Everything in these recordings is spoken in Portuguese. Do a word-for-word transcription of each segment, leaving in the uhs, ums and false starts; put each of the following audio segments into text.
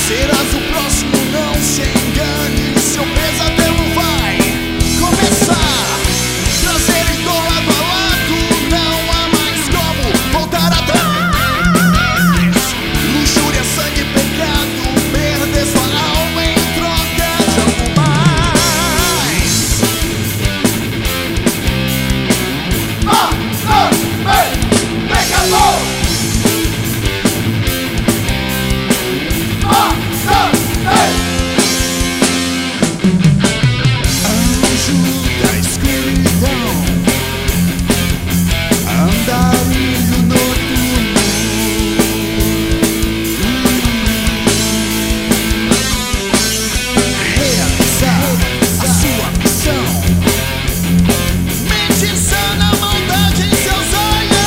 Serás o próximo, não se engane. Seu pesadelo vai começar. Prazer e dor lado a lado, não há mais como voltar atrás. Luxúria, sangue, pecado, perder sua alma em troca de algo mais. Ah, ah, ei, pecador! Ah, ah, ei! Anjo da escuridão, andarilho noturno, realizar a sua missão. Mente insana, maldade em seus olhos.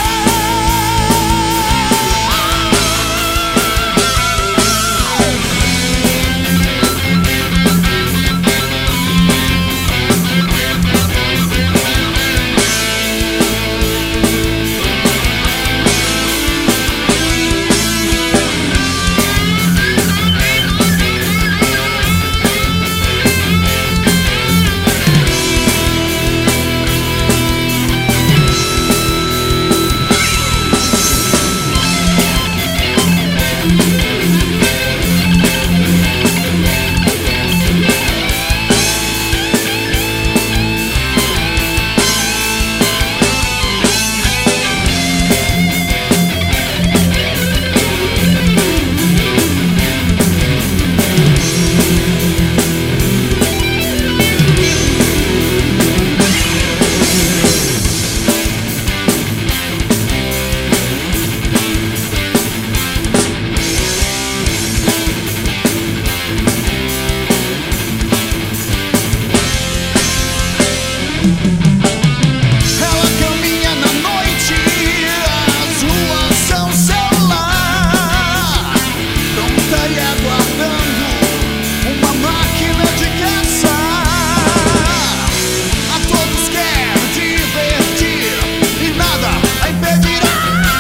Ela caminha na noite, as ruas são seu lar, pronta e aguardando uma máquina de caçar. A todos quer divertir e nada a impedirá.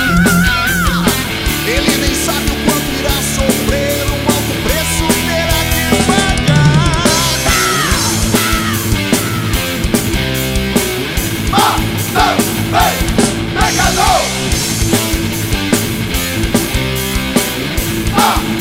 Ele nem sabe o quanto irá sofrer, um alto preço terá que pagar. Ah, não, ei, pecador! Ah!